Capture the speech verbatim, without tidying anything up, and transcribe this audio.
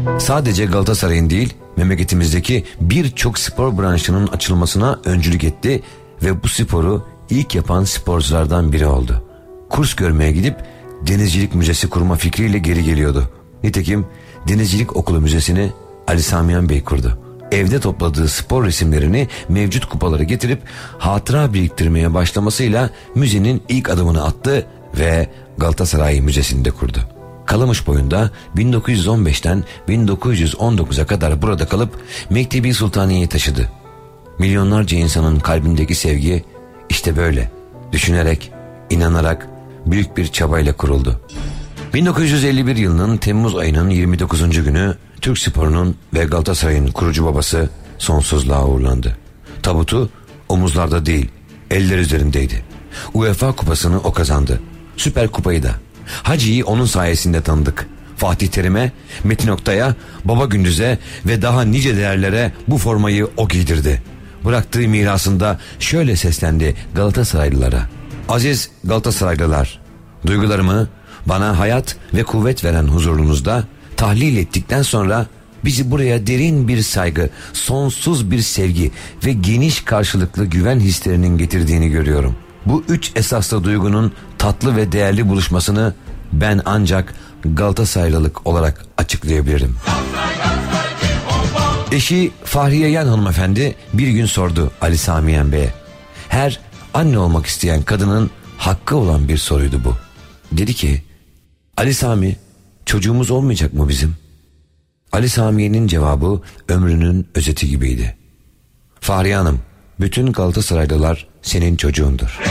Sadece Galatasaray'ın değil, memleketimizdeki birçok spor branşının açılmasına öncülük etti ve bu sporu ilk yapan sporculardan biri oldu. Kurs görmeye gidip denizcilik müzesi kurma fikriyle geri geliyordu. Nitekim Denizcilik Okulu Müzesi'ni Ali Sami Yen Bey kurdu. Evde topladığı spor resimlerini mevcut kupalara getirip hatıra biriktirmeye başlamasıyla müzenin ilk adımını attı ve Galatasaray Müzesi'nde kurdu. Kalamış boyunda bin dokuz yüz on beşten bin dokuz yüz on dokuza kadar burada kalıp Mektebi Sultaniye'yi taşıdı. Milyonlarca insanın kalbindeki sevgi işte böyle düşünerek, inanarak, büyük bir çabayla kuruldu. bin dokuz yüz elli bir yılının Temmuz ayının yirmi dokuzuncu günü Türk sporunun ve Galatasaray'ın kurucu babası sonsuzluğa uğurlandı. Tabutu omuzlarda değil, eller üzerindeydi. UEFA kupasını o kazandı. Süper kupayı da. Hacı'yı onun sayesinde tanıdık. Fatih Terim'e, Metin Oktay'a, Baba Gündüz'e ve daha nice değerlere bu formayı o giydirdi. Bıraktığı mirasında şöyle seslendi Galatasaraylılara. Aziz Galatasaraylılar, duygularımı bana hayat ve kuvvet veren huzurunuzda tahlil ettikten sonra bizi buraya derin bir saygı, sonsuz bir sevgi ve geniş karşılıklı güven hislerinin getirdiğini görüyorum. Bu üç esaslı duygunun tatlı ve değerli buluşmasını ben ancak Galatasaraylılık olarak açıklayabilirim. Eşi Fahriye Yen hanımefendi bir gün sordu Ali Sami Yen Bey'e. Her anne olmak isteyen kadının hakkı olan bir soruydu bu. Dedi ki, Ali Sami, çocuğumuz olmayacak mı bizim? Ali Sami'nin cevabı ömrünün özeti gibiydi. Fahriye Hanım, bütün Galatasaraylılar senin çocuğundur.